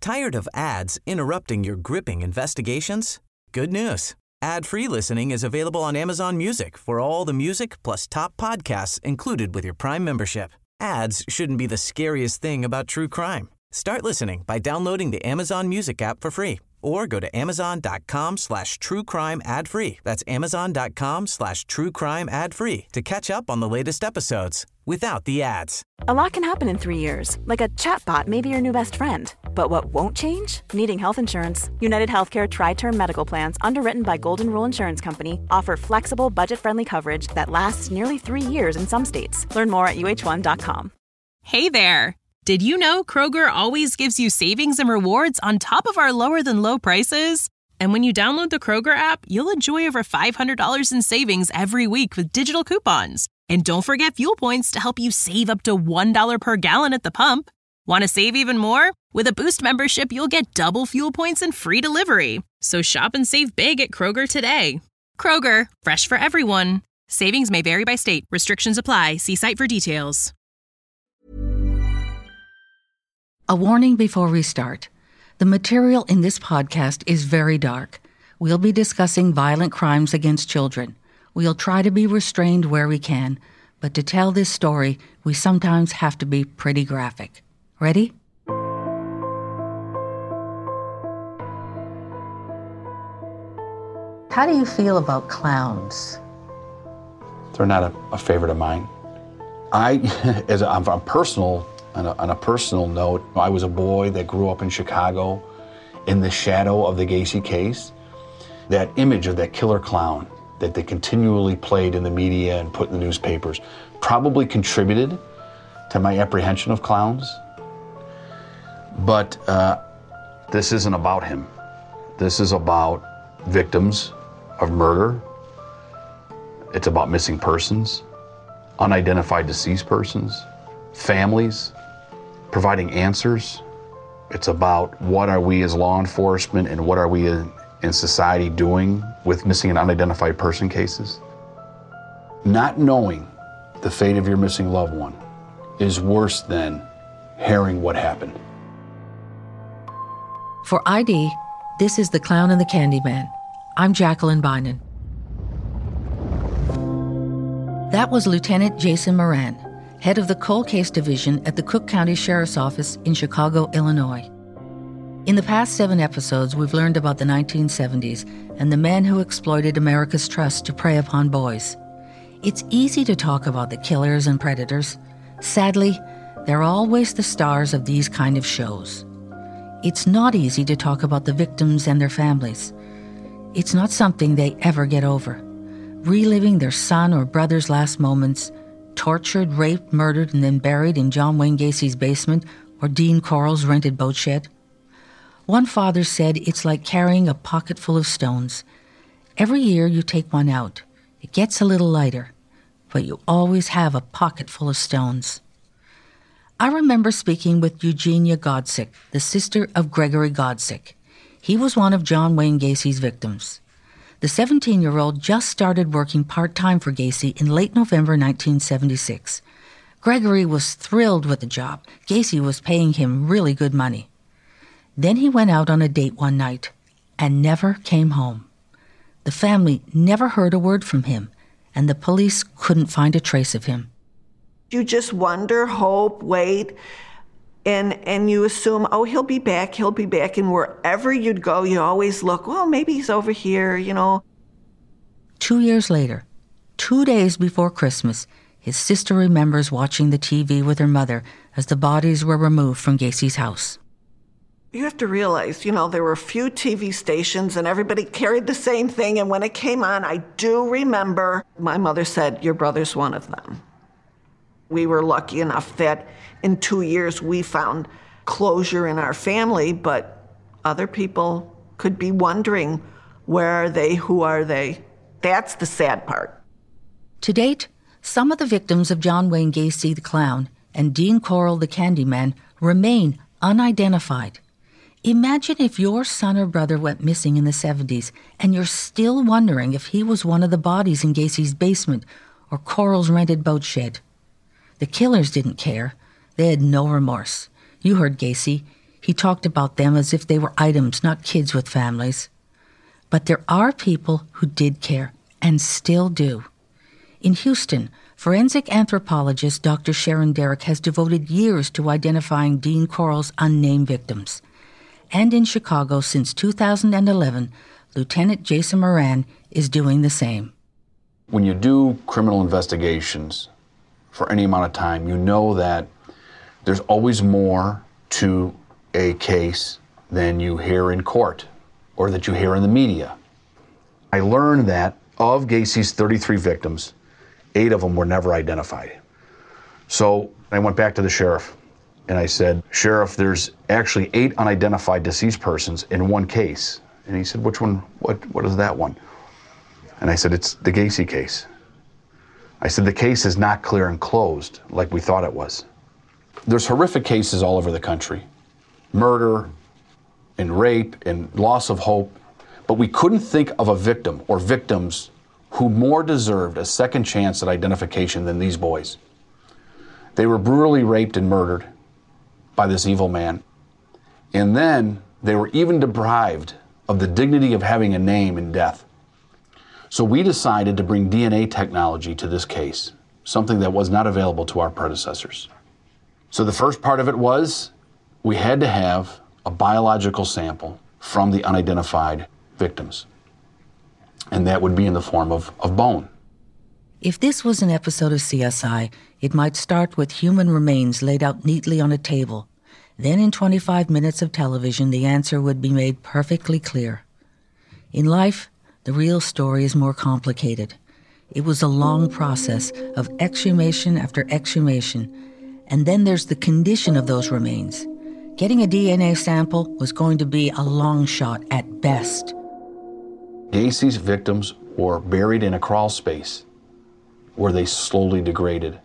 Tired of ads interrupting your gripping investigations? Good news. Ad-free listening is available on Amazon Music for all the music plus top podcasts included with your Prime membership. Ads shouldn't be the scariest thing about true crime. Start listening by downloading the Amazon Music app for free or go to amazon.com/truecrime ad-free. That's amazon.com/truecrime ad-free to catch up on the latest episodes without the ads. A lot can happen in 3 years, like a chatbot may be your new best friend. But what won't change? Needing health insurance. United Healthcare Tri-Term Medical Plans, underwritten by Golden Rule Insurance Company, offer flexible, budget-friendly coverage that lasts nearly 3 years in some states. Learn more at uh1.com. Hey there! Did you know Kroger always gives you savings and rewards on top of our lower-than-low prices? And when you download the Kroger app, you'll enjoy over $500 in savings every week with digital coupons. And don't forget fuel points to help you save up to $1 per gallon at the pump. Want to save even more? With a Boost membership, you'll get double fuel points and free delivery. So shop and save big at Kroger today. Kroger, fresh for everyone. Savings may vary by state. Restrictions apply. See site for details. A warning before we start. The material in this podcast is very dark. We'll be discussing violent crimes against children. We'll try to be restrained where we can, but to tell this story, we sometimes have to be pretty graphic. Ready? How do you feel about clowns? They're not a favorite of mine. On a personal note, I was a boy that grew up in Chicago in the shadow of the Gacy case. That image of that killer clown that they continually played in the media and put in the newspapers probably contributed to my apprehension of clowns. But this isn't about him. This is about victims of murder. It's about missing persons, unidentified deceased persons, families, providing answers. It's about what are we as law enforcement and what are we in society doing with missing and unidentified person cases. Not knowing the fate of your missing loved one is worse than hearing what happened. For ID, this is The Clown and the Candyman. I'm Jacqueline Bynon. That was Lieutenant Jason Moran, head of the Cold Case Division at the Cook County Sheriff's Office in Chicago, Illinois. In the past 7 episodes, we've learned about the 1970s and the men who exploited America's trust to prey upon boys. It's easy to talk about the killers and predators. Sadly, they're always the stars of these kind of shows. It's not easy to talk about the victims and their families. It's not something they ever get over. Reliving their son or brother's last moments, tortured, raped, murdered, and then buried in John Wayne Gacy's basement or Dean Corll's rented boat shed. One father said it's like carrying a pocket full of stones. Every year you take one out. It gets a little lighter, but you always have a pocket full of stones. I remember speaking with Eugenia Godsick, the sister of Gregory Godsick. He was one of John Wayne Gacy's victims. The 17-year-old just started working part-time for Gacy in late November 1976. Gregory was thrilled with the job. Gacy was paying him really good money. Then he went out on a date one night and never came home. The family never heard a word from him, and the police couldn't find a trace of him. You just wonder, hope, wait, and you assume, oh, he'll be back, and wherever you'd go, you always look, well, maybe he's over here, 2 years later, 2 days before Christmas, his sister remembers watching the TV with her mother as the bodies were removed from Gacy's house. You have to realize, there were a few TV stations and everybody carried the same thing, and when it came on, I do remember my mother said, your brother's one of them. We were lucky enough that in 2 years we found closure in our family, but other people could be wondering, where are they, who are they? That's the sad part. To date, some of the victims of John Wayne Gacy the Clown and Dean Corll the Candyman remain unidentified. Imagine if your son or brother went missing in the 70s and you're still wondering if he was one of the bodies in Gacy's basement or Corll's rented boat shed. The killers didn't care. They had no remorse. You heard Gacy. He talked about them as if they were items, not kids with families. But there are people who did care, and still do. In Houston, forensic anthropologist Dr. Sharon Derrick has devoted years to identifying Dean Corll's unnamed victims. And in Chicago, since 2011, Lieutenant Jason Moran is doing the same. When you do criminal investigations for any amount of time, you know that there's always more to a case than you hear in court or that you hear in the media. I learned that of Gacy's 33 victims, 8 of them were never identified. So I went back to the sheriff and I said, Sheriff, there's actually 8 unidentified deceased persons in one case. And he said, which one, what is that one? And I said, it's the Gacy case. I said, the case is not clear and closed like we thought it was. There's horrific cases all over the country. Murder and rape and loss of hope. But we couldn't think of a victim or victims who more deserved a second chance at identification than these boys. They were brutally raped and murdered by this evil man. And then they were even deprived of the dignity of having a name in death. So we decided to bring DNA technology to this case, something that was not available to our predecessors. So the first part of it was we had to have a biological sample from the unidentified victims. And that would be in the form of bone. If this was an episode of CSI, it might start with human remains laid out neatly on a table. Then in 25 minutes of television, the answer would be made perfectly clear. In life, the real story is more complicated. It was a long process of exhumation after exhumation. And then there's the condition of those remains. Getting a DNA sample was going to be a long shot at best. Gacy's victims were buried in a crawl space where they slowly degraded.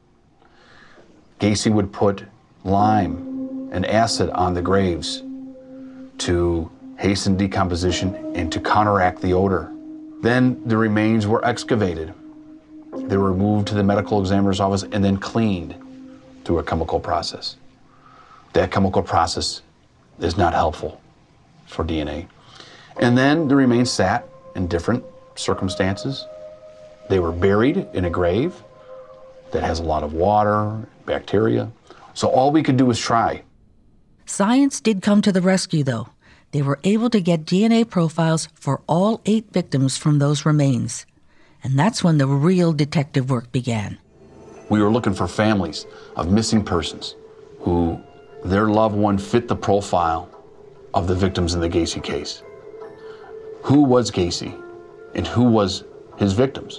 Gacy would put lime and acid on the graves to hasten decomposition and to counteract the odor. Then the remains were excavated. They were moved to the medical examiner's office and then cleaned through a chemical process. That chemical process is not helpful for DNA. And then the remains sat in different circumstances. They were buried in a grave that has a lot of water, bacteria. So all we could do was try. Science did come to the rescue, though. They were able to get DNA profiles for all 8 victims from those remains. And that's when the real detective work began. We were looking for families of missing persons who their loved one fit the profile of the victims in the Gacy case. Who was Gacy and who was his victims?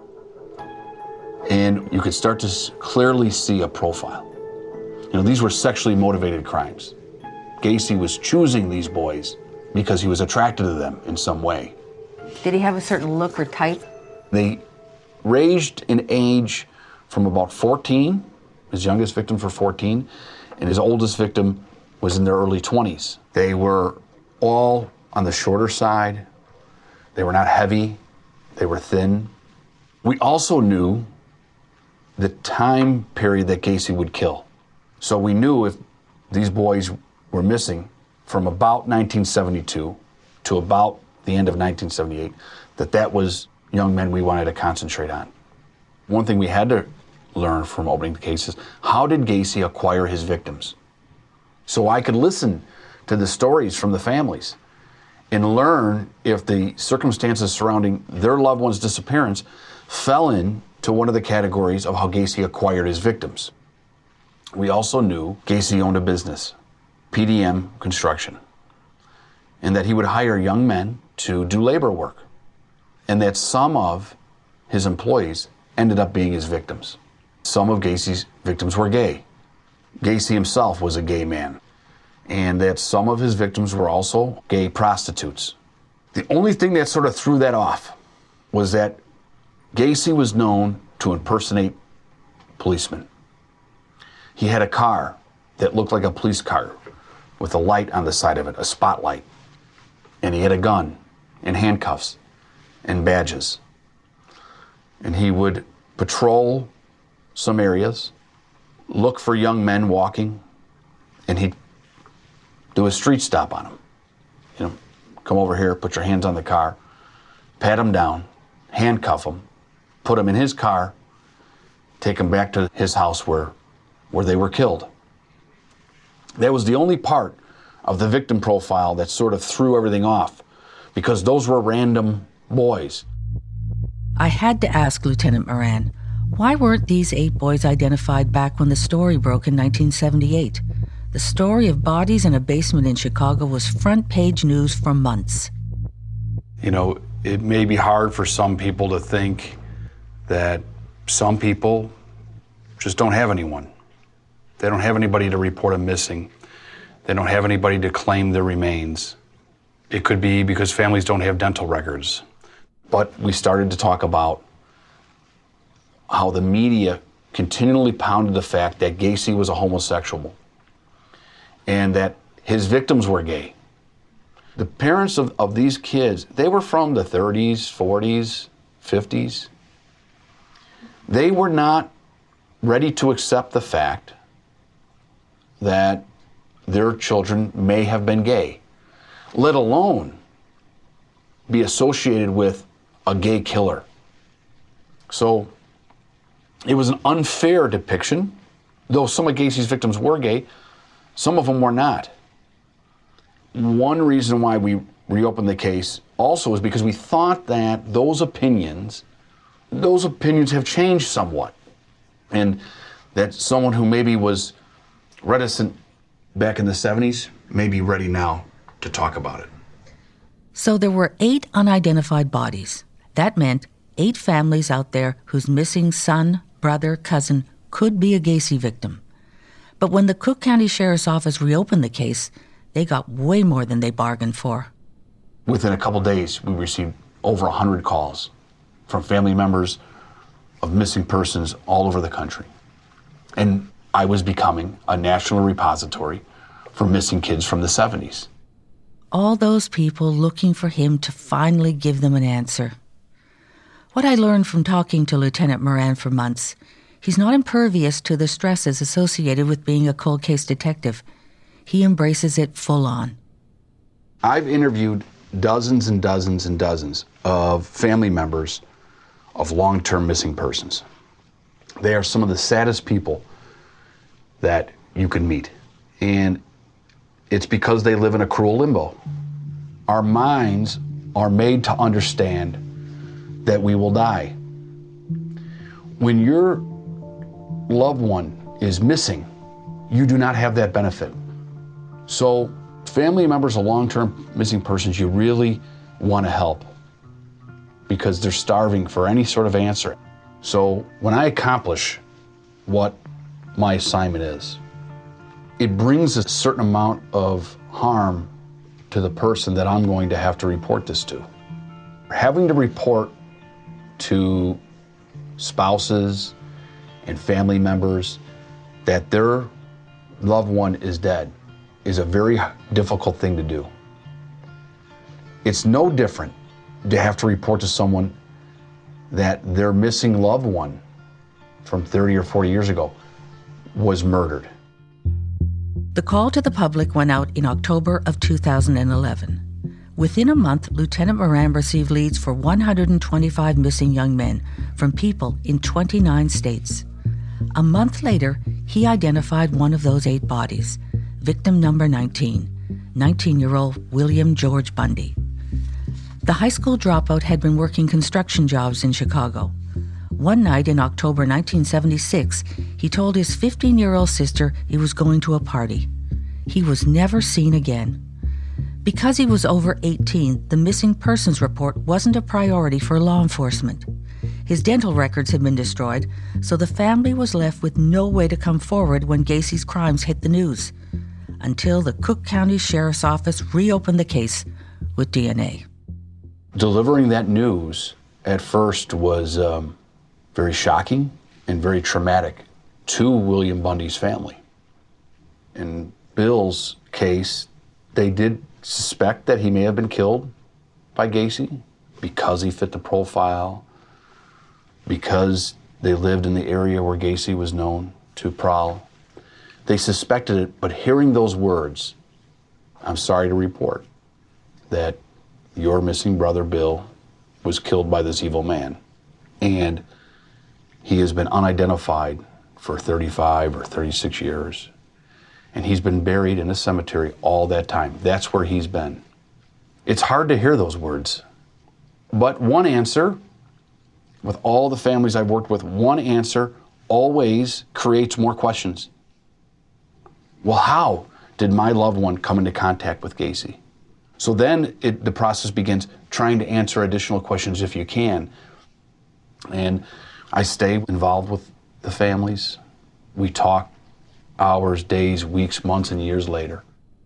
And you could start to clearly see a profile. You know, these were sexually motivated crimes. Gacy was choosing these boys because he was attracted to them in some way. Did he have a certain look or type? They ranged in age from about 14, his youngest victims were 14, and his oldest victim was in their early 20s. They were all on the shorter side. They were not heavy. They were thin. We also knew the time period that Gacy would kill. So we knew if these boys were missing from about 1972 to about the end of 1978, that was young men we wanted to concentrate on. One thing we had to learn from opening the case is, how did Gacy acquire his victims? So I could listen to the stories from the families and learn if the circumstances surrounding their loved one's disappearance fell into one of the categories of how Gacy acquired his victims. We also knew Gacy owned a business, PDM Construction, and that he would hire young men to do labor work, and that some of his employees ended up being his victims. Some of Gacy's victims were gay. Gacy himself was a gay man, and that some of his victims were also gay prostitutes. The only thing that sort of threw that off was that Gacy was known to impersonate policemen. He had a car that looked like a police car with a light on the side of it, a spotlight. And he had a gun and handcuffs and badges. And he would patrol some areas, look for young men walking, and he'd do a street stop on him. Come over here, put your hands on the car, pat him down, handcuff him, put him in his car, take him back to his house where they were killed. That was the only part of the victim profile that sort of threw everything off, because those were random boys. I had to ask Lieutenant Moran, why weren't these 8 boys identified back when the story broke in 1978? The story of bodies in a basement in Chicago was front-page news for months. It may be hard for some people to think that some people just don't have anyone. They don't have anybody to report them missing. They don't have anybody to claim their remains. It could be because families don't have dental records. But we started to talk about how the media continually pounded the fact that Gacy was a homosexual and that his victims were gay. The parents of these kids, they were from the 30s, 40s, 50s. They were not ready to accept the fact that their children may have been gay, let alone be associated with a gay killer. So it was an unfair depiction. Though some of Gacy's victims were gay, some of them were not. One reason why we reopened the case also is because we thought that those opinions have changed somewhat. And that someone who maybe was reticent back in the 70s may be ready now to talk about it. So there were 8 unidentified bodies. That meant 8 families out there whose missing son, brother, cousin could be a Gacy victim. But when the Cook County Sheriff's Office reopened the case, they got way more than they bargained for. Within a couple days, we received over 100 calls from family members of missing persons all over the country. And I was becoming a national repository for missing kids from the 70s. All those people looking for him to finally give them an answer. What I learned from talking to Lieutenant Moran for months, he's not impervious to the stresses associated with being a cold case detective. He embraces it full on. I've interviewed dozens and dozens and dozens of family members of long-term missing persons. They are some of the saddest people that you can meet. And it's because they live in a cruel limbo. Our minds are made to understand that we will die. When your loved one is missing, you do not have that benefit. So family members of long-term missing persons, you really want to help because they're starving for any sort of answer. So when I accomplish what my assignment is, it brings a certain amount of harm to the person that I'm going to have to report this to. Having to report to spouses and family members that their loved one is dead is a very difficult thing to do. It's no different to have to report to someone that their missing loved one from 30 or 40 years ago was murdered. The call to the public went out in October of 2011. Within a month, Lieutenant Moran received leads for 125 missing young men from people in 29 states. A month later, he identified one of those 8 bodies, victim number 19, 19-year-old William George Bundy. The high school dropout had been working construction jobs in Chicago. One night in October 1976, he told his 15-year-old sister he was going to a party. He was never seen again. Because he was over 18, the missing persons report wasn't a priority for law enforcement. His dental records had been destroyed, so the family was left with no way to come forward when Gacy's crimes hit the news, until the Cook County Sheriff's Office reopened the case with DNA. Delivering that news at first was very shocking and very traumatic to William Bundy's family. In Bill's case, they did suspect that he may have been killed by Gacy because he fit the profile, because they lived in the area where Gacy was known to prowl. They suspected it, but hearing those words I'm sorry to report that your missing brother, Bill, was killed by this evil man. And he has been unidentified for 35 or 36 years. And he's been buried in a cemetery all that time. That's where he's been. It's hard to hear those words. But one answer, with all the families I've worked with, one answer always creates more questions. Well, how did my loved one come into contact with Gacy? So then the process begins trying to answer additional questions if you can. And I stay involved with the families. We talk hours, days, weeks, months, and years later.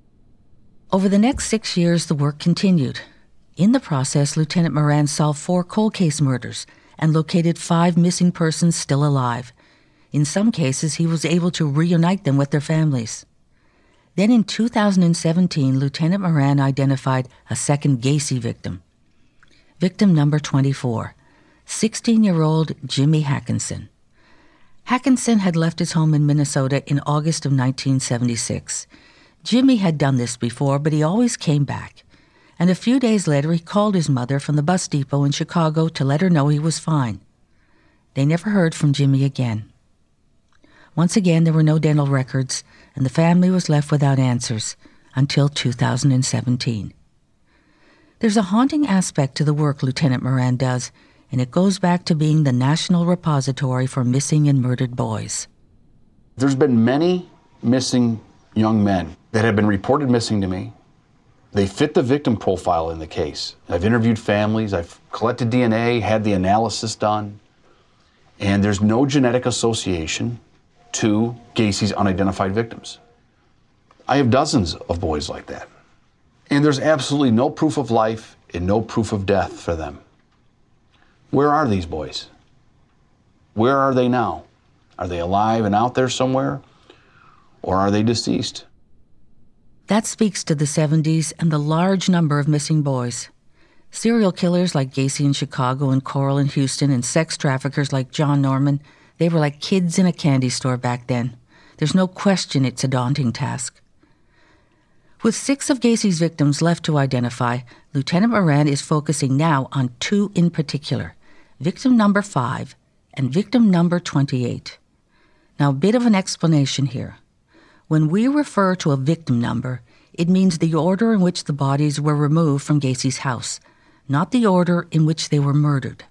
Over the next 6 years, the work continued. In the process, Lieutenant Moran solved 4 cold case murders and located 5 missing persons still alive. In some cases, he was able to reunite them with their families. Then in 2017, Lieutenant Moran identified a second Gacy victim. Victim number 24, 16-year-old Jimmy Hackinson. Hackinson had left his home in Minnesota in August of 1976. Jimmy had done this before, but he always came back. And a few days later, he called his mother from the bus depot in Chicago to let her know he was fine. They never heard from Jimmy again. Once again, there were no dental records, and the family was left without answers until 2017. There's a haunting aspect to the work Lieutenant Moran does, and it goes back to being the national repository for missing and murdered boys. There's been many missing young men that have been reported missing to me. They fit the victim profile in the case. I've interviewed families, I've collected DNA, had the analysis done, and there's no genetic association to Gacy's unidentified victims. I have dozens of boys like that. And there's absolutely no proof of life and no proof of death for them. Where are these boys? Where are they now? Are they alive and out there somewhere? Or are they deceased? That speaks to the 70s and the large number of missing boys. Serial killers like Gacy in Chicago and Coral in Houston and sex traffickers like John Norman, they were like kids in a candy store back then. There's no question it's a daunting task. With 6 of Gacy's victims left to identify, Lieutenant Moran is focusing now on 2 in particular, victim number 5 and victim number 28. Now, a bit of an explanation here. When we refer to a victim number, it means the order in which the bodies were removed from Gacy's house, not the order in which they were murdered.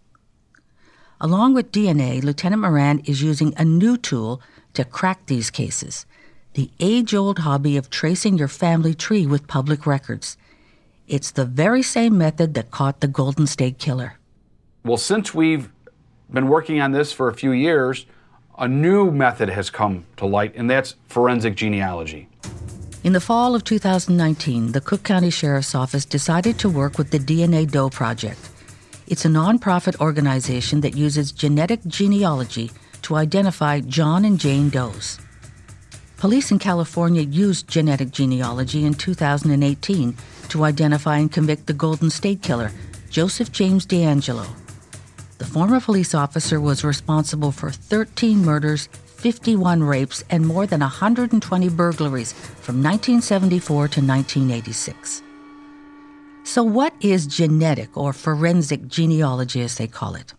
Along with DNA, Lieutenant Moran is using a new tool to crack these cases, the age-old hobby of tracing your family tree with public records. It's the very same method that caught the Golden State Killer. Well, since we've been working on this for a few years, a new method has come to light, and that's forensic genealogy. In the fall of 2019, the Cook County Sheriff's Office decided to work with the DNA Doe Project. It's a nonprofit organization that uses genetic genealogy to identify John and Jane Does. Police in California used genetic genealogy in 2018 to identify and convict the Golden State Killer, Joseph James DeAngelo. The former police officer was responsible for 13 murders, 51 rapes, and more than 120 burglaries from 1974 to 1986. So what is genetic or forensic genealogy, as they call it?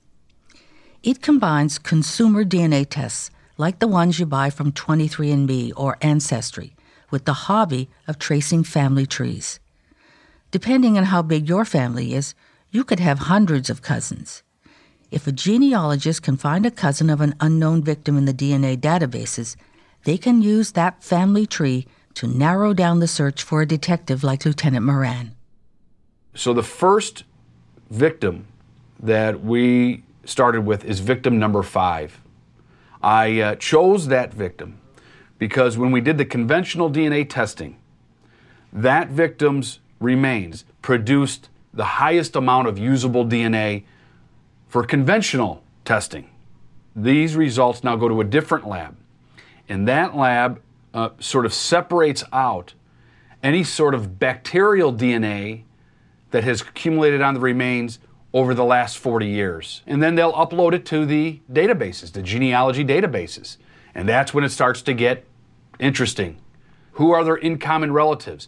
It combines consumer DNA tests, like the ones you buy from 23andMe or Ancestry, with the hobby of tracing family trees. Depending on how big your family is, you could have hundreds of cousins. If a genealogist can find a cousin of an unknown victim in the DNA databases, they can use that family tree to narrow down the search for a detective like Lieutenant Moran. So the first victim that we started with is victim number 5. I chose that victim because when we did the conventional DNA testing, that victim's remains produced the highest amount of usable DNA for conventional testing. These results now go to a different lab, and that lab sort of separates out any sort of bacterial DNA that has accumulated on the remains over the last 40 years. And then they'll upload it to the databases, the genealogy databases. And that's when it starts to get interesting. Who are their in common relatives?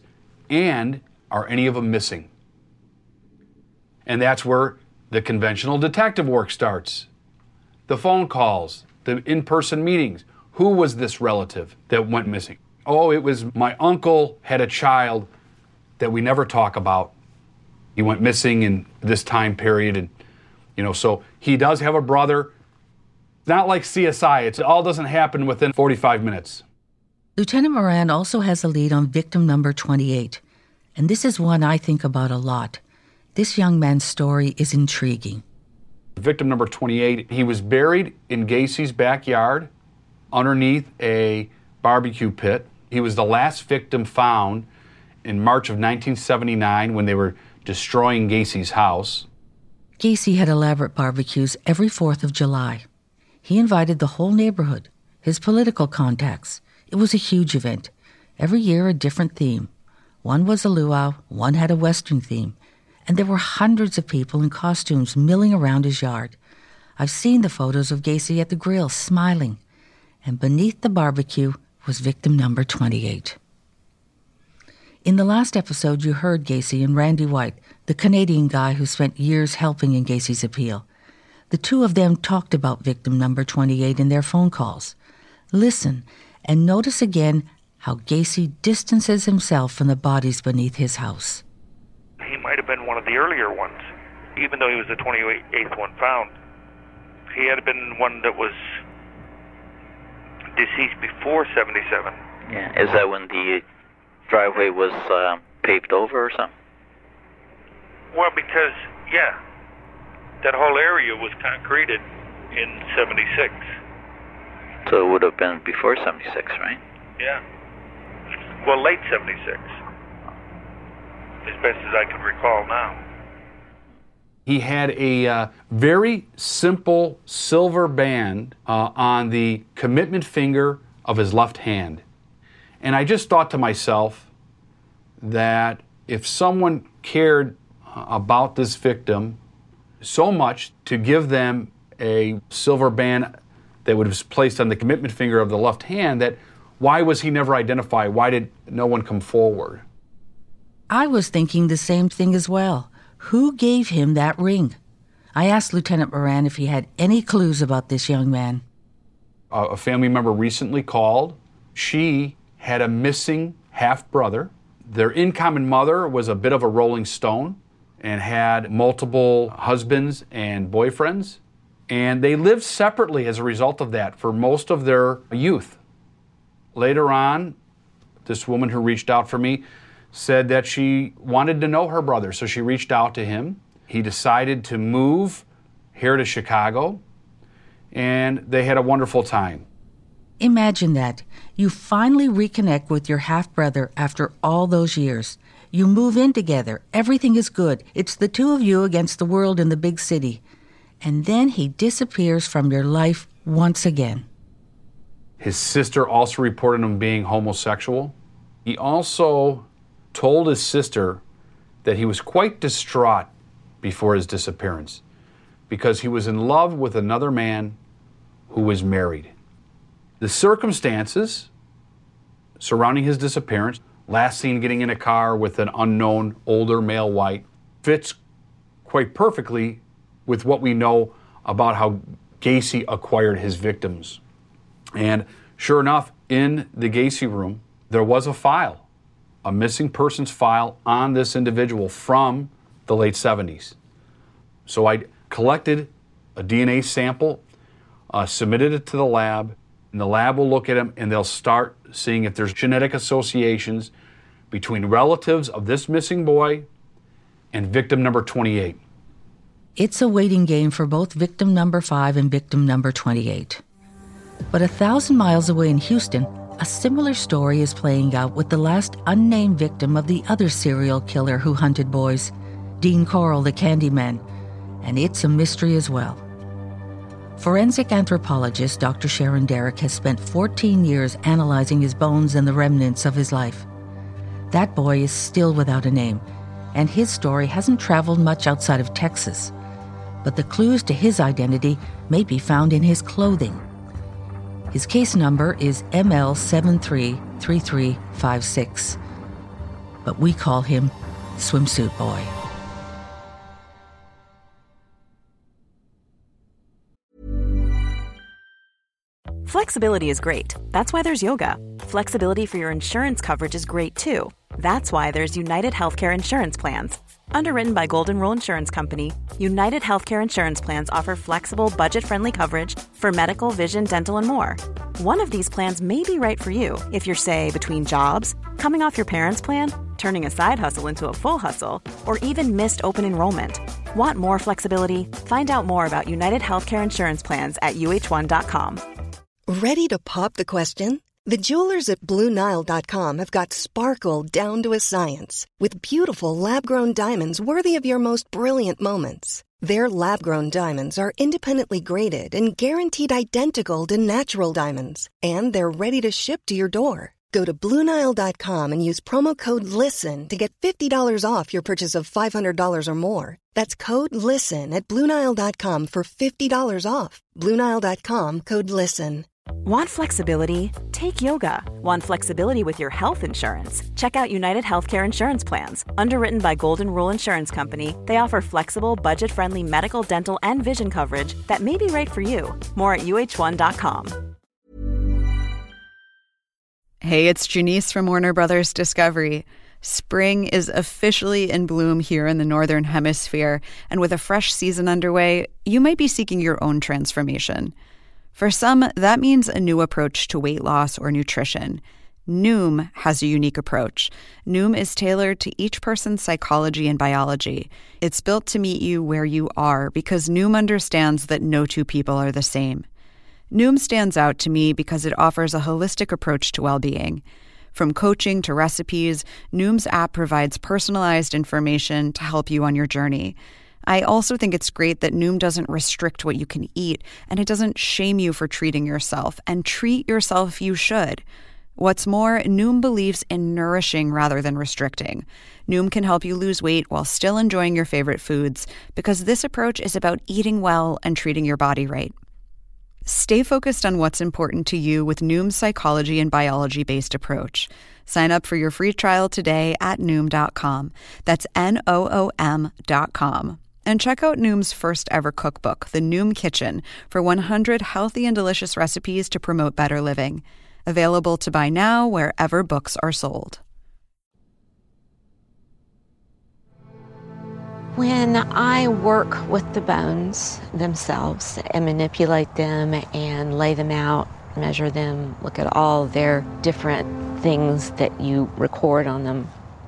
And are any of them missing? And that's where the conventional detective work starts. The phone calls, the in-person meetings. Who was this relative that went missing? Oh, it was my uncle had a child that we never talk about. He went missing in this time period. And, so he does have a brother. Not like CSI. It all doesn't happen within 45 minutes. Lieutenant Moran also has a lead on victim number 28. And this is one I think about a lot. This young man's story is intriguing. Victim number 28, he was buried in Gacy's backyard underneath a barbecue pit. He was the last victim found in March of 1979 when they were destroying Gacy's house. Gacy had elaborate barbecues every 4th of July. He invited the whole neighborhood, his political contacts. It was a huge event. Every year a different theme. One was a luau, one had a Western theme. And there were hundreds of people in costumes milling around his yard. I've seen the photos of Gacy at the grill, smiling. And beneath the barbecue was victim number 28. In the last episode, you heard Gacy and Randy White, the Canadian guy who spent years helping in Gacy's appeal. The two of them talked about victim number 28 in their phone calls. Listen and notice again how Gacy distances himself from the bodies beneath his house. He might have been one of the earlier ones, even though he was the 28th one found. He had been one that was deceased before 77. Yeah, is that when the driveway was paved over or something? Well, because, that whole area was concreted in 76. So it would have been before 76, right? Yeah. Well, late 76. As best as I can recall now. He had a very simple silver band on the commitment finger of his left hand. And I just thought to myself that if someone cared about this victim so much to give them a silver band that was placed on the commitment finger of the left hand, that why was he never identified? Why did no one come forward? I was thinking the same thing as well. Who gave him that ring? I asked Lieutenant Moran if he had any clues about this young man. A family member recently called. She had a missing half-brother. Their in-common mother was a bit of a rolling stone and had multiple husbands and boyfriends. And they lived separately as a result of that for most of their youth. Later on, this woman who reached out for me said that she wanted to know her brother, so she reached out to him. He decided to move here to Chicago, and they had a wonderful time. Imagine that. You finally reconnect with your half-brother after all those years. You move in together. Everything is good. It's the two of you against the world in the big city. And then he disappears from your life once again. His sister also reported him being homosexual. He also told his sister that he was quite distraught before his disappearance because he was in love with another man who was married. The circumstances surrounding his disappearance, last seen getting in a car with an unknown older male white, fits quite perfectly with what we know about how Gacy acquired his victims. And sure enough, in the Gacy room, there was a file, a missing persons file on this individual from the late 70s. So I collected a DNA sample, submitted it to the lab, and the lab will look at him and they'll start seeing if there's genetic associations between relatives of this missing boy and victim number 28. It's a waiting game for both victim number 5 and victim number 28. But 1,000 miles away in Houston, a similar story is playing out with the last unnamed victim of the other serial killer who hunted boys, Dean Corll, the Candyman, and it's a mystery as well. Forensic anthropologist Dr. Sharon Derrick has spent 14 years analyzing his bones and the remnants of his life. That boy is still without a name, and his story hasn't traveled much outside of Texas. But the clues to his identity may be found in his clothing. His case number is ML733356. but we call him Swimsuit Boy. Flexibility is great. That's why there's yoga. Flexibility for your insurance coverage is great too. That's why there's United Healthcare Insurance Plans. Underwritten by Golden Rule Insurance Company, United Healthcare Insurance Plans offer flexible, budget-friendly coverage for medical, vision, dental, and more. One of these plans may be right for you if you're, say, between jobs, coming off your parents' plan, turning a side hustle into a full hustle, or even missed open enrollment. Want more flexibility? Find out more about United Healthcare Insurance Plans at uh1.com. Ready to pop the question? The jewelers at BlueNile.com have got sparkle down to a science with beautiful lab-grown diamonds worthy of your most brilliant moments. Their lab-grown diamonds are independently graded and guaranteed identical to natural diamonds, and they're ready to ship to your door. Go to BlueNile.com and use promo code LISTEN to get $50 off your purchase of $500 or more. That's code LISTEN at BlueNile.com for $50 off. BlueNile.com, code LISTEN. Want flexibility? Take yoga. Want flexibility with your health insurance? Check out United Healthcare Insurance Plans. Underwritten by Golden Rule Insurance Company, they offer flexible, budget-friendly medical, dental, and vision coverage that may be right for you. More at uh1.com. Hey, it's Janice from Warner Brothers Discovery. Spring is officially in bloom here in the Northern Hemisphere, and with a fresh season underway, you might be seeking your own transformation. For some, that means a new approach to weight loss or nutrition. Noom has a unique approach. Noom is tailored to each person's psychology and biology. It's built to meet you where you are because Noom understands that no two people are the same. Noom stands out to me because it offers a holistic approach to well-being. From coaching to recipes, Noom's app provides personalized information to help you on your journey. I also think it's great that Noom doesn't restrict what you can eat, and it doesn't shame you for treating yourself, and treat yourself you should. What's more, Noom believes in nourishing rather than restricting. Noom can help you lose weight while still enjoying your favorite foods, because this approach is about eating well and treating your body right. Stay focused on what's important to you with Noom's psychology and biology-based approach. Sign up for your free trial today at Noom.com. That's Noom.com. And check out Noom's first ever cookbook, The Noom Kitchen, for 100 healthy and delicious recipes to promote better living. Available to buy now wherever books are sold. When I work with the bones themselves and manipulate them and lay them out, measure them, look at all their different things that you record on them,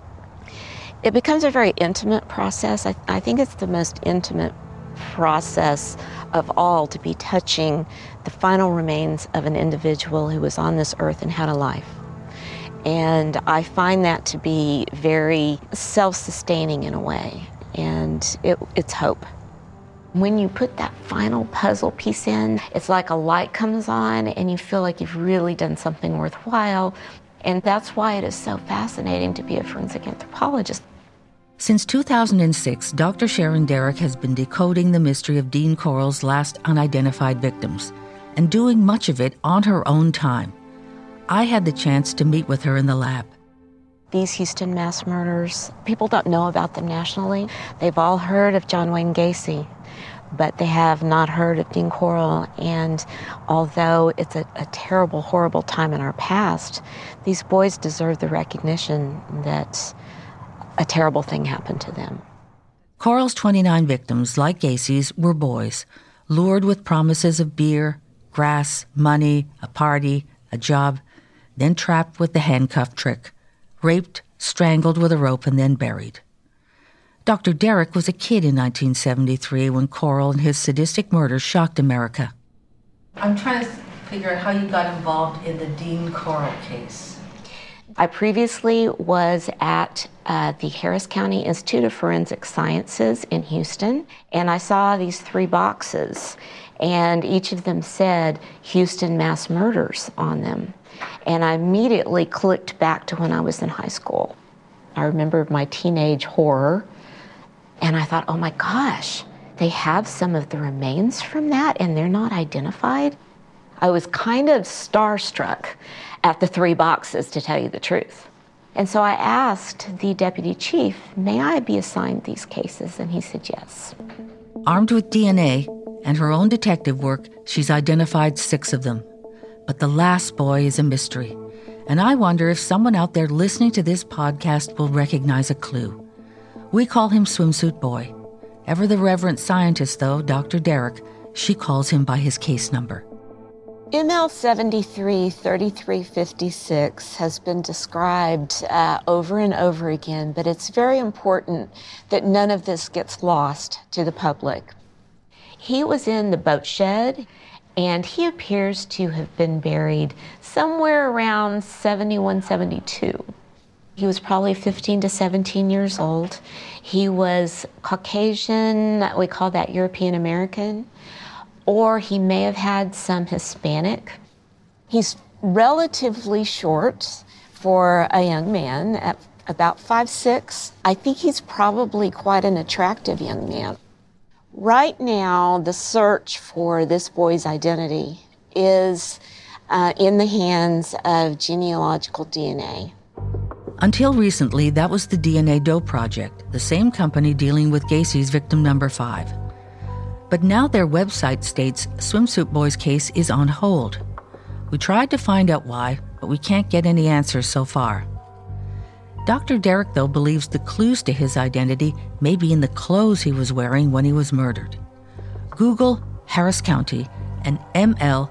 it becomes a very intimate process. I think it's the most intimate process of all to be touching the final remains of an individual who was on this earth and had a life. And I find that to be very self-sustaining in a way, and it's hope. When you put that final puzzle piece in, it's like a light comes on and you feel like you've really done something worthwhile. And that's why it is so fascinating to be a forensic anthropologist. Since 2006, Dr. Sharon Derrick has been decoding the mystery of Dean Corll's last unidentified victims, and doing much of it on her own time. I had the chance to meet with her in the lab. These Houston mass murders, people don't know about them nationally. They've all heard of John Wayne Gacy, but they have not heard of Dean Corll. And although it's a terrible, horrible time in our past, these boys deserve the recognition that a terrible thing happened to them. Corll's 29 victims, like Gacy's, were boys, lured with promises of beer, grass, money, a party, a job, then trapped with the handcuff trick, raped, strangled with a rope, and then buried. Dr. Derrick was a kid in 1973 when Corll and his sadistic murders shocked America. I'm trying to figure out how you got involved in the Dean Corll case. I previously was at the Harris County Institute of Forensic Sciences in Houston, and I saw these 3 boxes, and each of them said Houston mass murders on them. And I immediately clicked back to when I was in high school. I remember my teenage horror, and I thought, oh my gosh, they have some of the remains from that and they're not identified? I was kind of starstruck at the 3 boxes, to tell you the truth. And so I asked the deputy chief, may I be assigned these cases? And he said yes. Armed with DNA and her own detective work, she's identified 6 of them. But the last boy is a mystery. And I wonder if someone out there listening to this podcast will recognize a clue. We call him Swimsuit Boy. Ever the reverent scientist, though, Dr. Derek, she calls him by his case number. ML 733356 has been described over and over again, but it's very important that none of this gets lost to the public. He was in the boat shed, and he appears to have been buried somewhere around 71, 72. He was probably 15 to 17 years old. He was Caucasian, we call that European American, or he may have had some Hispanic. He's relatively short for a young man, at about 5'6". I think he's probably quite an attractive young man. Right now, the search for this boy's identity is in the hands of genealogical DNA. Until recently, that was the DNA Doe Project, the same company dealing with Gacy's victim number 5. But now their website states Swimsuit Boy's case is on hold. We tried to find out why, but we can't get any answers so far. Dr. Derek, though, believes the clues to his identity may be in the clothes he was wearing when he was murdered. Google Harris County and ML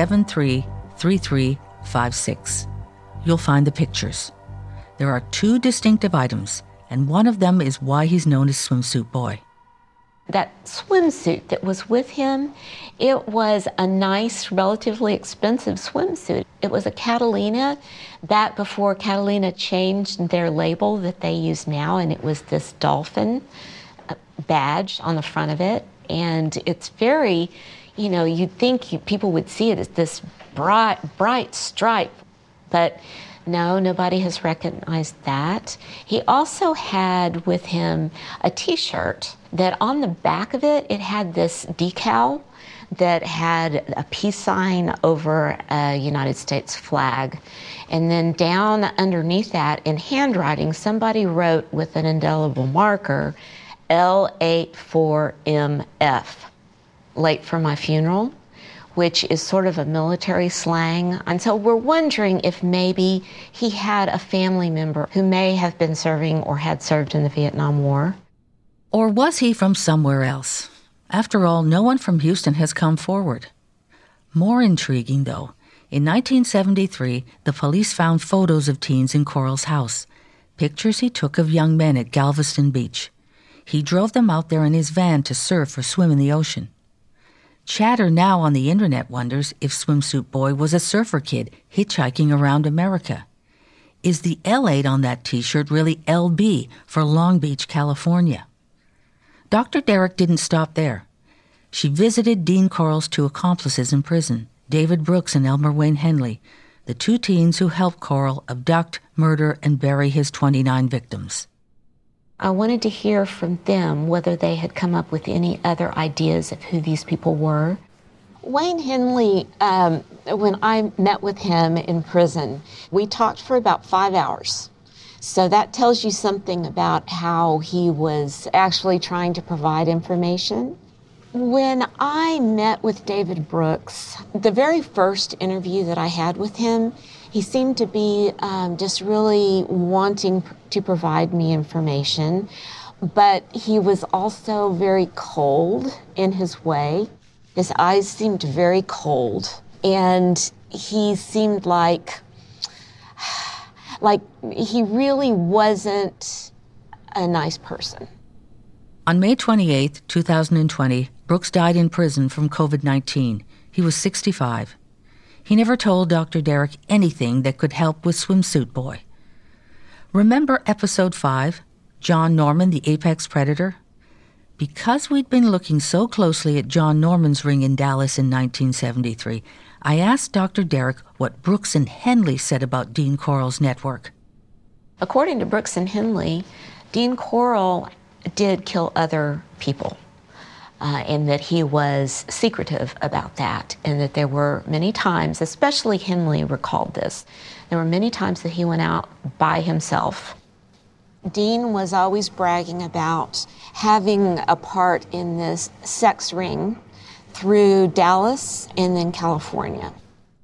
733356. You'll find the pictures. There are 2 distinctive items, and one of them is why he's known as Swimsuit Boy. That swimsuit that was with him, it was a nice, relatively expensive swimsuit. It was a Catalina, back before Catalina changed their label that they use now, and it was this dolphin badge on the front of it. And it's very, you'd think people would see it as this bright stripe, but no, nobody has recognized that. He also had with him a T-shirt that on the back of it, it had this decal that had a peace sign over a United States flag. And then down underneath that, in handwriting, somebody wrote with an indelible marker, L84MF, late for my funeral, which is sort of a military slang. And so we're wondering if maybe he had a family member who may have been serving or had served in the Vietnam War. Or was he from somewhere else? After all, no one from Houston has come forward. More intriguing, though, in 1973, the police found photos of teens in Coral's house, pictures he took of young men at Galveston Beach. He drove them out there in his van to surf or swim in the ocean. Chatter now on the internet wonders if Swimsuit Boy was a surfer kid hitchhiking around America. Is the L8 on that T-shirt really LB for Long Beach, California? Dr. Derek didn't stop there. She visited Dean Coral's 2 accomplices in prison, David Brooks and Elmer Wayne Henley, the 2 teens who helped Coral abduct, murder, and bury his 29 victims. I wanted to hear from them whether they had come up with any other ideas of who these people were. Wayne Henley, when I met with him in prison, we talked for about 5 hours. So that tells you something about how he was actually trying to provide information. When I met with David Brooks, the very first interview that I had with him, he seemed to be just really wanting to provide me information, but he was also very cold in his way. His eyes seemed very cold, and he seemed like he really wasn't a nice person. On May 28, 2020, Brooks died in prison from COVID-19. He was 65. He never told Dr. Derek anything that could help with Swimsuit Boy. Remember Episode 5, John Norman, the apex predator? Because we'd been looking so closely at John Norman's ring in Dallas in 1973, I asked Dr. Derek what Brooks and Henley said about Dean Coral's network. According to Brooks and Henley, Dean Coral did kill other people. and that he was secretive about that, and that there were many times, especially Henley recalled this, there were many times that he went out by himself. Dean was always bragging about having a part in this sex ring through Dallas and then California.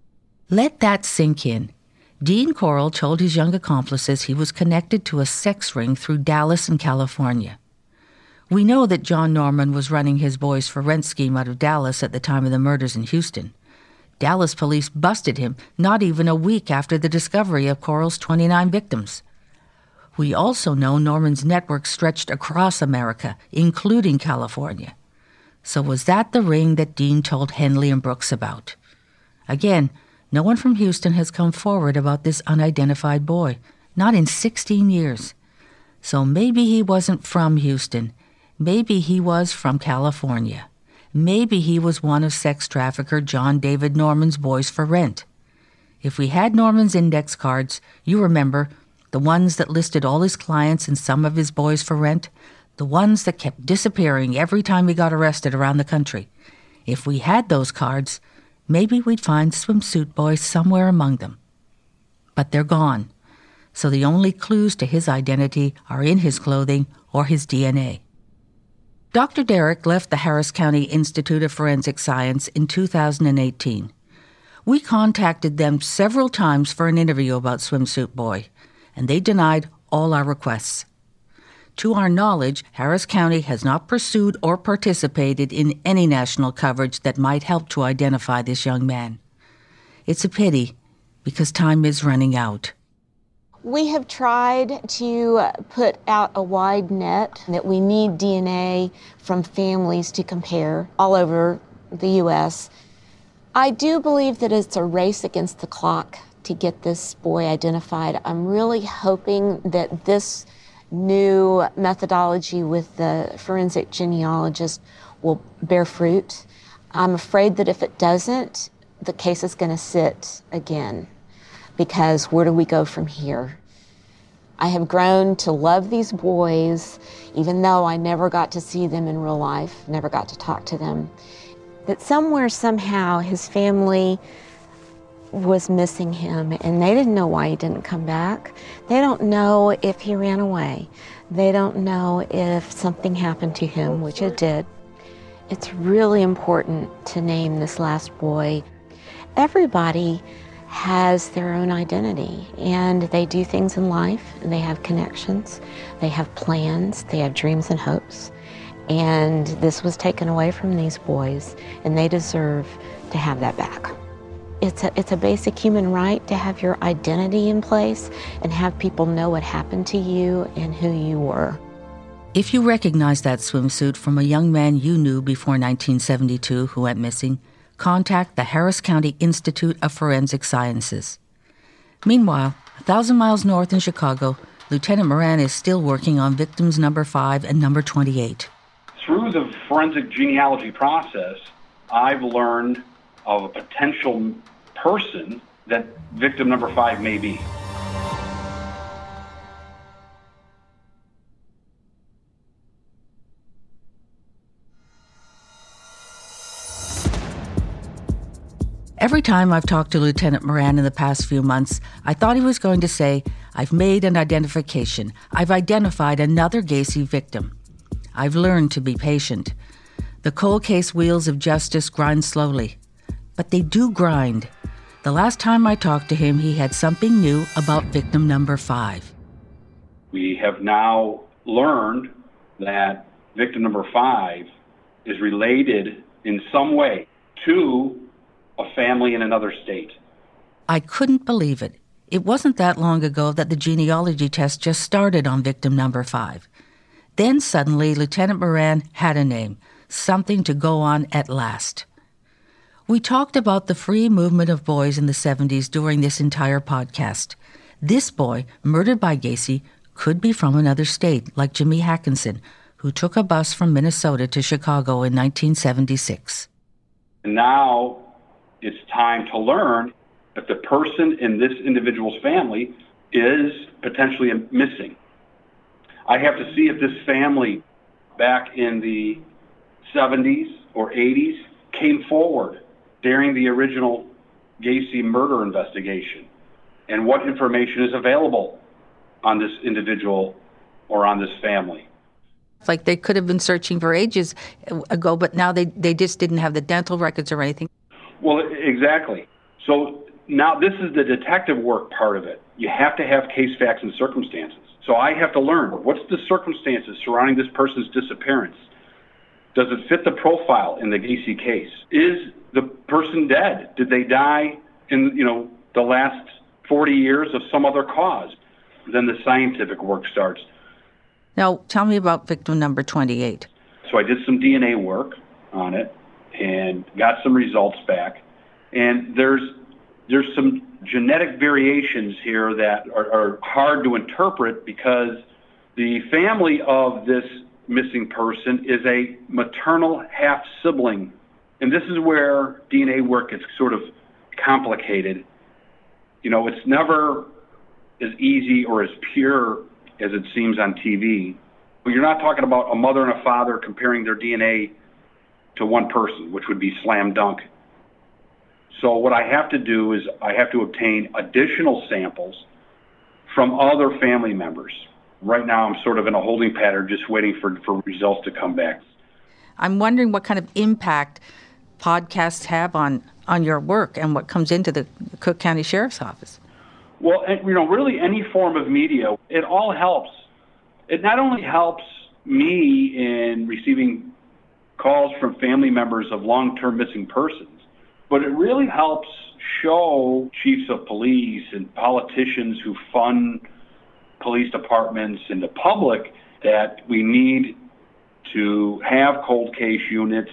Let that sink in. Dean Corll told his young accomplices he was connected to a sex ring through Dallas and California. We know that John Norman was running his Boys for Rent scheme out of Dallas at the time of the murders in Houston. Dallas police busted him not even a week after the discovery of Corll's 29 victims. We also know Norman's network stretched across America, including California. So was that the ring that Dean told Henley and Brooks about? Again, no one from Houston has come forward about this unidentified boy, not in 16 years. So maybe he wasn't from Houston. Maybe he was from California. Maybe he was one of sex trafficker John David Norman's Boys for Rent. If we had Norman's index cards, you remember, the ones that listed all his clients and some of his Boys for Rent, the ones that kept disappearing every time he got arrested around the country. If we had those cards, maybe we'd find Swimsuit Boy somewhere among them. But they're gone, so the only clues to his identity are in his clothing or his DNA. Dr. Derrick left the Harris County Institute of Forensic Science in 2018. We contacted them several times for an interview about Swimsuit Boy, and they denied all our requests. To our knowledge, Harris County has not pursued or participated in any national coverage that might help to identify this young man. It's a pity, because time is running out. We have tried to put out a wide net that we need DNA from families to compare all over the U.S. I do believe that it's a race against the clock to get this boy identified. I'm really hoping that this new methodology with the forensic genealogist will bear fruit. I'm afraid that if it doesn't, the case is going to sit again. Because where do we go from here? I have grown to love these boys, even though I never got to see them in real life, never got to talk to them. That somewhere, somehow, his family was missing him, and they didn't know why he didn't come back. They don't know if he ran away. They don't know if something happened to him, which it did. It's really important to name this last boy. Everybody has their own identity, and they do things in life, and they have connections, they have plans, they have dreams and hopes. And this was taken away from these boys, and they deserve to have that back. It's a basic human right to have your identity in place and have people know what happened to you and who you were. If you recognize that swimsuit from a young man you knew before 1972 who went missing, contact the Harris County Institute of Forensic Sciences. Meanwhile, 1,000 miles north in Chicago, Lieutenant Moran is still working on victims number 5 and number 28. Through the forensic genealogy process, I've learned of a potential person that victim number 5 may be. Every time I've talked to Lieutenant Moran in the past few months, I thought he was going to say, "I've made an identification. I've identified another Gacy victim." I've learned to be patient. The cold case wheels of justice grind slowly, but they do grind. The last time I talked to him, he had something new about victim number 5. We have now learned that victim number 5 is related in some way to a family in another state. I couldn't believe it. It wasn't that long ago that the genealogy test just started on victim number 5. Then suddenly, Lieutenant Moran had a name, something to go on at last. We talked about the free movement of boys in the 70s during this entire podcast. This boy, murdered by Gacy, could be from another state, like Jimmy Hackinson, who took a bus from Minnesota to Chicago in 1976. And now it's time to learn if the person in this individual's family is potentially missing. I have to see if this family back in the 70s or 80s came forward during the original Gacy murder investigation, and what information is available on this individual or on this family. Like they could have been searching for ages ago, but now they just didn't have the dental records or anything. Well, exactly. So now this is the detective work part of it. You have to have case facts and circumstances. So I have to learn, what's the circumstances surrounding this person's disappearance? Does it fit the profile in the Gacy case? Is the person dead? Did they die in, the last 40 years of some other cause? Then the scientific work starts. Now, tell me about victim number 28. So I did some DNA work on it and got some results back. And there's some genetic variations here that are hard to interpret because the family of this missing person is a maternal half-sibling. And this is where DNA work gets sort of complicated. It's never as easy or as pure as it seems on TV. But you're not talking about a mother and a father comparing their DNA to one person, which would be slam dunk. So what I have to do is I have to obtain additional samples from other family members. Right now I'm sort of in a holding pattern, just waiting for results to come back. I'm wondering what kind of impact podcasts have on your work and what comes into the Cook County Sheriff's Office. Well, really any form of media, it all helps. It not only helps me in receiving calls from family members of long-term missing persons, but it really helps show chiefs of police and politicians who fund police departments and the public that we need to have cold case units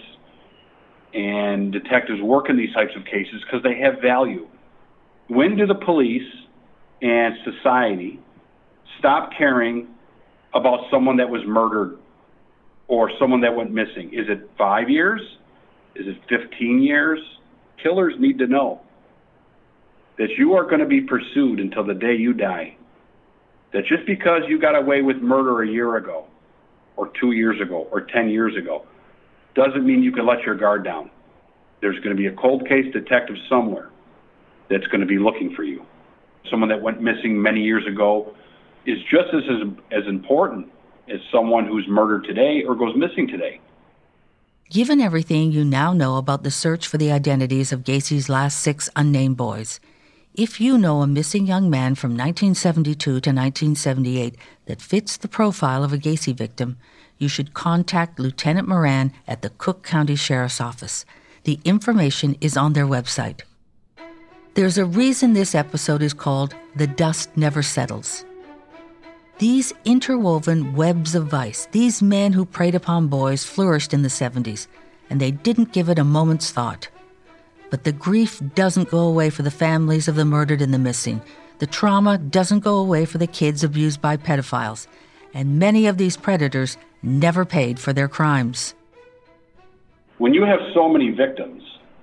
and detectives work in these types of cases because they have value. When do the police and society stop caring about someone that was murdered or someone that went missing? Is it 5 years? Is it 15 years? Killers need to know that you are going to be pursued until the day you die. That just because you got away with murder a year ago or 2 years ago or 10 years ago doesn't mean you can let your guard down. There's going to be a cold case detective somewhere that's going to be looking for you. Someone that went missing many years ago is just as important as someone who's murdered today or goes missing today. Given everything you now know about the search for the identities of Gacy's last 6 unnamed boys, if you know a missing young man from 1972 to 1978 that fits the profile of a Gacy victim, you should contact Lieutenant Moran at the Cook County Sheriff's Office. The information is on their website. There's a reason this episode is called The Dust Never Settles. These interwoven webs of vice, these men who preyed upon boys flourished in the 70s, and they didn't give it a moment's thought. But the grief doesn't go away for the families of the murdered and the missing. The trauma doesn't go away for the kids abused by pedophiles. And many of these predators never paid for their crimes. When you have so many victims,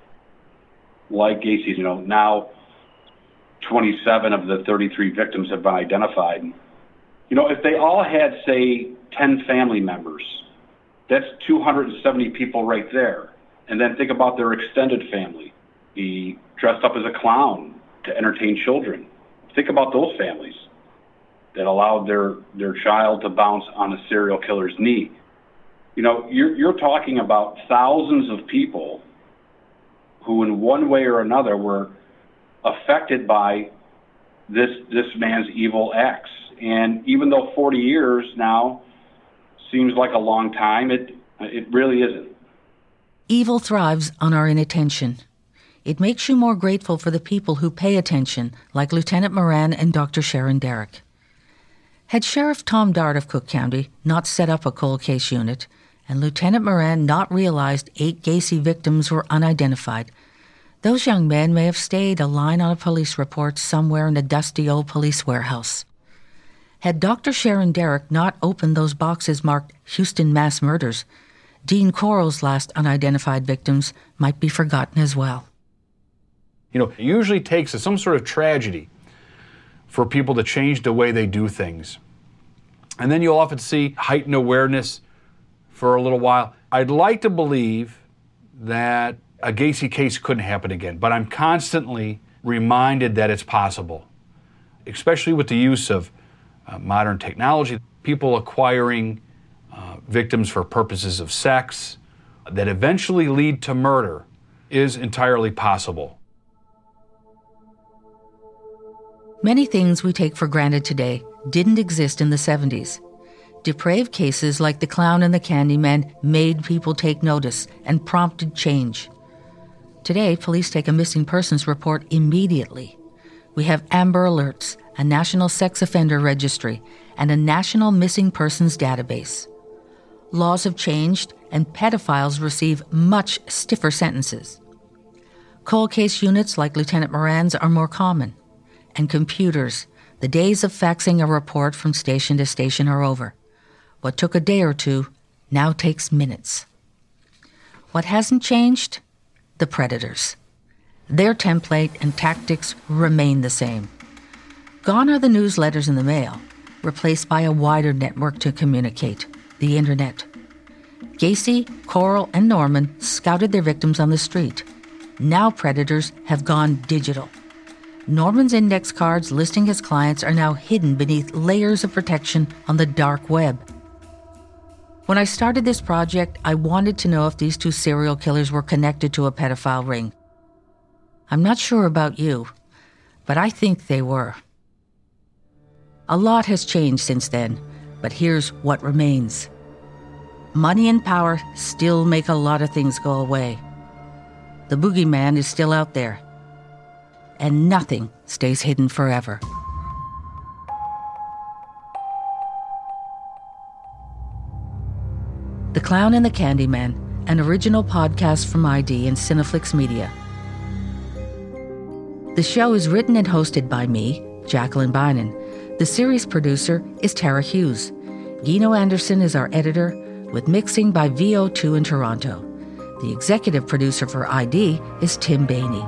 like Gacy's, now 27 of the 33 victims have been identified. If they all had, say, 10 family members, that's 270 people right there. And then think about their extended family. He dressed up as a clown to entertain children. Think about those families that allowed their child to bounce on a serial killer's knee. You're talking about thousands of people who in one way or another were affected by this man's evil acts. And even though 40 years now seems like a long time, it really isn't. Evil thrives on our inattention. It makes you more grateful for the people who pay attention, like Lieutenant Moran and Dr. Sharon Derrick. Had Sheriff Tom Dart of Cook County not set up a cold case unit, and Lieutenant Moran not realized 8 Gacy victims were unidentified, those young men may have stayed a line on a police report somewhere in a dusty old police warehouse. Had Dr. Sharon Derrick not opened those boxes marked Houston Mass Murders, Dean Corll's last unidentified victims might be forgotten as well. It usually takes some sort of tragedy for people to change the way they do things. And then you'll often see heightened awareness for a little while. I'd like to believe that a Gacy case couldn't happen again, but I'm constantly reminded that it's possible, especially with the use of modern technology, people acquiring victims for purposes of sex that eventually lead to murder is entirely possible. Many things we take for granted today didn't exist in the 70s. Depraved cases like the clown and the Candyman made people take notice and prompted change. Today, police take a missing persons report immediately. We have Amber Alerts, a national sex offender registry, and a national missing persons database. Laws have changed, and pedophiles receive much stiffer sentences. Cold case units like Lieutenant Moran's are more common. And computers, the days of faxing a report from station to station are over. What took a day or two now takes minutes. What hasn't changed? The predators. Their template and tactics remain the same. Gone are the newsletters in the mail, replaced by a wider network to communicate, the internet. Gacy, Coral, and Norman scouted their victims on the street. Now predators have gone digital. Norman's index cards listing his clients are now hidden beneath layers of protection on the dark web. When I started this project, I wanted to know if these two serial killers were connected to a pedophile ring. I'm not sure about you, but I think they were. A lot has changed since then, but here's what remains. Money and power still make a lot of things go away. The boogeyman is still out there. And nothing stays hidden forever. The Clown and the Candyman, an original podcast from ID and Cineflix Media. The show is written and hosted by me, Jacqueline Bynan. The series producer is Tara Hughes. Gino Anderson is our editor, with mixing by VO2 in Toronto. The executive producer for ID is Tim Bainey.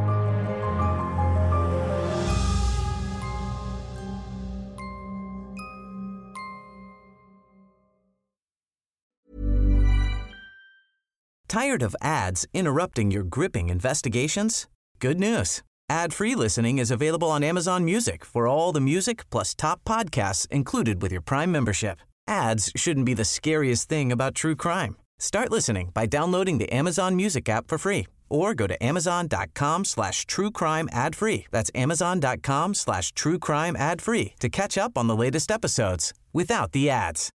Tired of ads interrupting your gripping investigations? Good news. Ad-free listening is available on Amazon Music for all the music plus top podcasts included with your Prime membership. Ads shouldn't be the scariest thing about true crime. Start listening by downloading the Amazon Music app for free or go to amazon.com/truecrime ad-free. That's amazon.com/truecrime ad-free to catch up on the latest episodes without the ads.